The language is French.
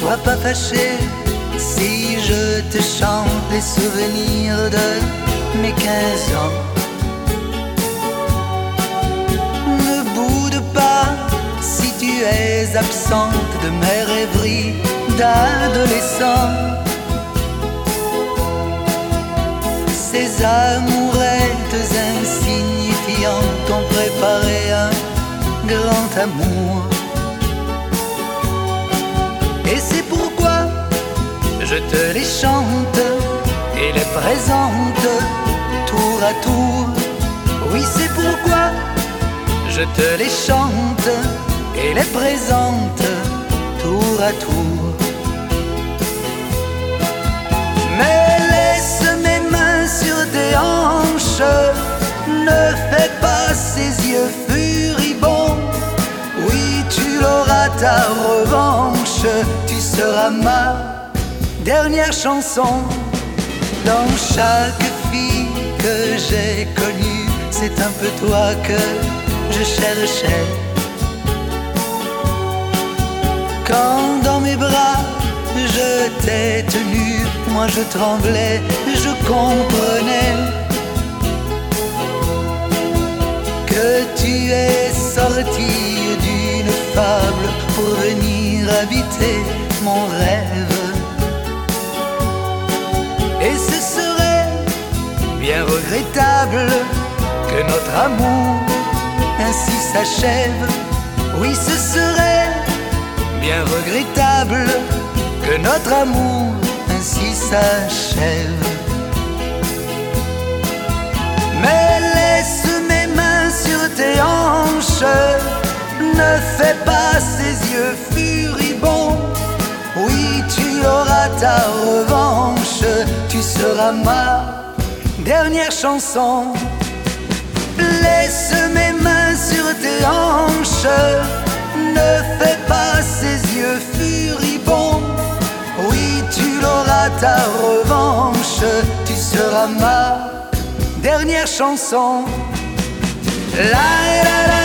Sois pas fâché si je te chante les souvenirs de mes 15 ans. Ne boude pas si tu es absente de mes rêveries d'adolescent. Ces amourettes insignifiantes ont préparé un grand amour. Et c'est pourquoi je te les chante et les présente tour à tour. Oui, c'est pourquoi je te les chante et les présente tour à tour. Mais laisse mes mains sur tes hanches, ne fais pas ces yeux furibonds. Oui, tu l'auras ta revanche, tu seras ma dernière chanson. Dans chaque fille que j'ai connue, c'est un peu toi que je cherchais. Quand dans mes bras je t'ai tenu, moi je tremblais, je comprenais que tu es sorti d'une fable pour venir habiter mon rêve. Et ce serait bien regrettable que notre amour ainsi s'achève. Oui, ce serait bien regrettable que notre amour ainsi s'achève. Mais laisse mes mains sur tes hanches, ne fais pas ces yeux furibonds. Oui, tu auras ta revanche, tu seras ma dernière chanson. Laisse mes mains sur tes hanches, ne fais pas ces yeux furibonds. Oui, tu l'auras ta revanche, tu seras ma dernière chanson. La la la.